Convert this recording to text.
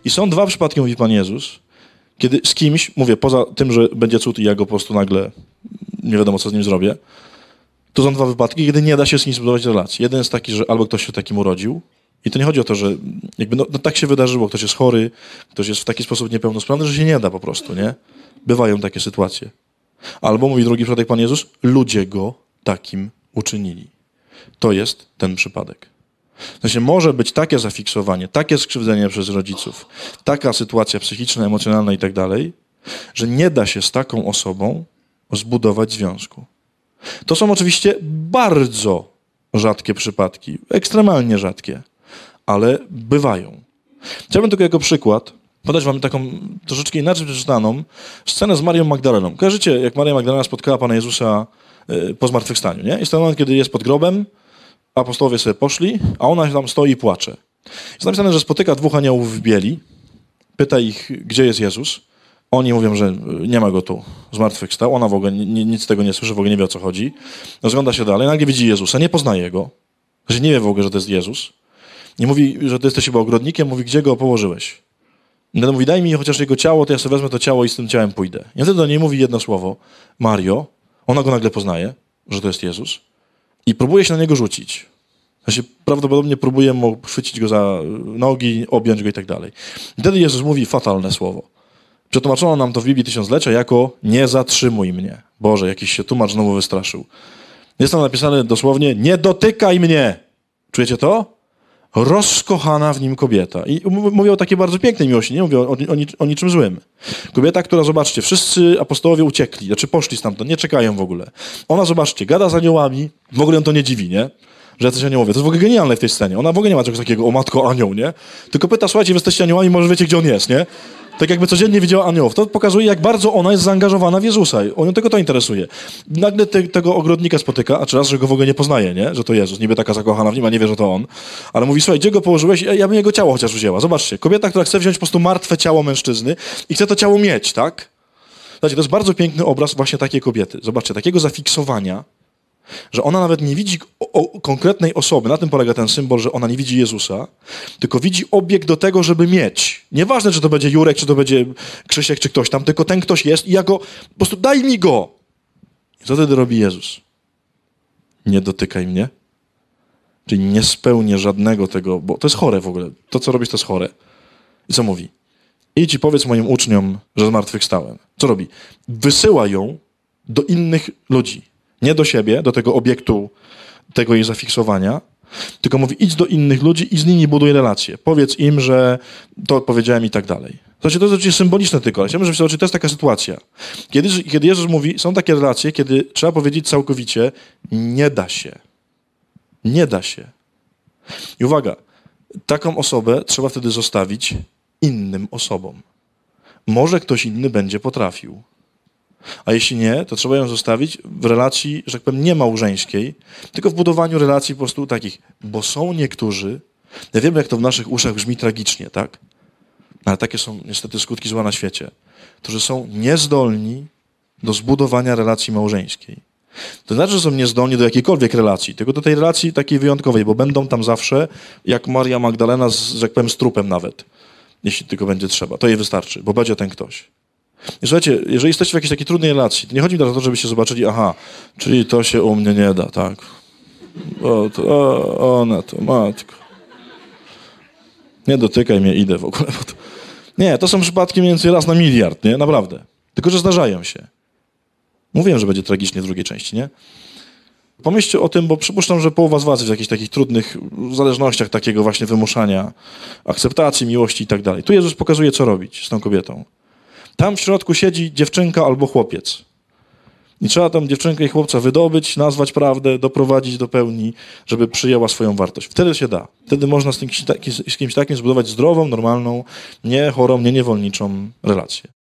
I są dwa przypadki, mówi Pan Jezus, kiedy z kimś, mówię, poza tym, że będzie cud i ja go po prostu nagle nie wiadomo, co z nim zrobię, to są dwa wypadki, kiedy nie da się z nim zbudować relacji. Jeden jest taki, że albo ktoś się takim urodził i to nie chodzi o to, że jakby no tak się wydarzyło, ktoś jest chory, ktoś jest w taki sposób niepełnosprawny, że się nie da po prostu, nie? Bywają takie sytuacje. Albo, mówi drugi przypadek Pan Jezus, ludzie go takim uczynili. To jest ten przypadek. W sensie może być takie zafiksowanie, takie skrzywdzenie przez rodziców, taka sytuacja psychiczna, emocjonalna i tak dalej, że nie da się z taką osobą zbudować związku. To są oczywiście bardzo rzadkie przypadki, ekstremalnie rzadkie, ale bywają. Chciałbym tylko jako przykład podać wam taką troszeczkę inaczej przeczytaną scenę z Marią Magdaleną. Kojarzycie, jak Maria Magdalena spotkała Pana Jezusa po zmartwychwstaniu, nie? Jest ten moment, kiedy jest pod grobem, apostołowie sobie poszli, a ona tam stoi i płacze. Jest napisane, że spotyka dwóch aniołów w bieli, pyta ich, gdzie jest Jezus. Oni mówią, że nie ma go tu, zmartwychwstał. Ona w ogóle nic z tego nie słyszy, w ogóle nie wie, o co chodzi. Rozgląda się dalej, nagle widzi Jezusa, nie poznaje go, że nie wie w ogóle, że to jest Jezus. I mówi, że ty jesteś chyba ogrodnikiem, mówi, gdzie go położyłeś? I wtedy mówi, daj mi chociaż jego ciało, to ja sobie wezmę to ciało i z tym ciałem pójdę. I wtedy do niej mówi jedno słowo, Mario. Ona go nagle poznaje, że to jest Jezus i próbuje się na niego rzucić. Znaczy, prawdopodobnie próbuje mu chwycić go za nogi, objąć go i tak dalej. I wtedy Jezus mówi fatalne słowo. Przetłumaczono nam to w Biblii Tysiąclecia jako nie zatrzymuj mnie. Boże, jakiś się tłumacz znowu wystraszył. Jest tam napisane dosłownie nie dotykaj mnie. Czujecie to? Rozkochana w nim kobieta. I mówię o takiej bardzo pięknej miłości, nie mówię o niczym złym. Kobieta, która, zobaczcie, wszyscy apostołowie uciekli, znaczy poszli stamtąd, nie czekają w ogóle. Ona, zobaczcie, gada z aniołami, w ogóle ją to nie dziwi, nie? Że jacyś aniołowie. To jest w ogóle genialne w tej scenie. Ona w ogóle nie ma czegoś takiego, o matko, anioł, nie? Tylko pyta, słuchajcie, wy jesteście aniołami, może wiecie, gdzie on jest, nie? Tak jakby codziennie widziała aniołów. To pokazuje, jak bardzo ona jest zaangażowana w Jezusa. Ją tylko to interesuje. Nagle tego ogrodnika spotyka, a czy raz, że go w ogóle nie poznaje, nie? Że to Jezus. Niby taka zakochana w nim, a nie wie, że to on. Ale mówi, słuchaj, gdzie go położyłeś? Ja bym jego ciało chociaż wzięła. Zobaczcie, kobieta, która chce wziąć po prostu martwe ciało mężczyzny i chce to ciało mieć, tak? Słuchajcie, to jest bardzo piękny obraz właśnie takiej kobiety. Zobaczcie, takiego zafiksowania, że ona nawet nie widzi konkretnej osoby. Na tym polega ten symbol, że ona nie widzi Jezusa, tylko widzi obiekt do tego, żeby mieć. Nieważne, czy to będzie Jurek, czy to będzie Krzysiek, czy ktoś tam, tylko ten ktoś jest i ja go, po prostu daj mi go. I co wtedy robi Jezus? Nie dotykaj mnie. Czyli nie spełnię żadnego tego, bo to jest chore w ogóle. To, co robisz, to jest chore. I co mówi? Idź i powiedz moim uczniom, że zmartwychwstałem. Co robi? Wysyła ją do innych ludzi. Nie do siebie, do tego obiektu, tego jej zafiksowania, tylko mówi, idź do innych ludzi i z nimi buduj relacje. Powiedz im, że to powiedziałem i tak dalej. Znaczy, to jest oczywiście symboliczne tylko, ale chciałbym, żebyście zobaczyli, to jest taka sytuacja. Kiedy Jezus mówi, są takie relacje, kiedy trzeba powiedzieć całkowicie, nie da się. Nie da się. I uwaga, taką osobę trzeba wtedy zostawić innym osobom. Może ktoś inny będzie potrafił. A jeśli nie, to trzeba ją zostawić w relacji, że tak powiem, nie małżeńskiej, tylko w budowaniu relacji po prostu takich. Bo są niektórzy, ja wiem, jak to w naszych uszach brzmi tragicznie, tak? Ale takie są niestety skutki zła na świecie, którzy są niezdolni do zbudowania relacji małżeńskiej. To znaczy, że są niezdolni do jakiejkolwiek relacji, tylko do tej relacji takiej wyjątkowej, bo będą tam zawsze, jak Maria Magdalena, że tak powiem, z trupem nawet, jeśli tylko będzie trzeba. To jej wystarczy, bo będzie ten ktoś. I słuchajcie, jeżeli jesteście w jakiejś takiej trudnej relacji, to nie chodzi mi o to, żebyście zobaczyli, aha, czyli to się u mnie nie da, tak? Ona to, matko. Nie dotykaj mnie, idę w ogóle. Bo to... Nie, to są przypadki mniej więcej raz na miliard, nie? Naprawdę. Tylko, że zdarzają się. Mówiłem, że będzie tragicznie w drugiej części, nie? Pomyślcie o tym, bo przypuszczam, że połowa z was jest w jakichś takich trudnych zależnościach takiego właśnie wymuszania, akceptacji, miłości i tak dalej. Tu Jezus pokazuje, co robić z tą kobietą. Tam w środku siedzi dziewczynka albo chłopiec. I trzeba tam dziewczynkę i chłopca wydobyć, nazwać prawdę, doprowadzić do pełni, żeby przyjęła swoją wartość. Wtedy się da. Wtedy można z kimś takim zbudować zdrową, normalną, nie chorą, nie niewolniczą relację.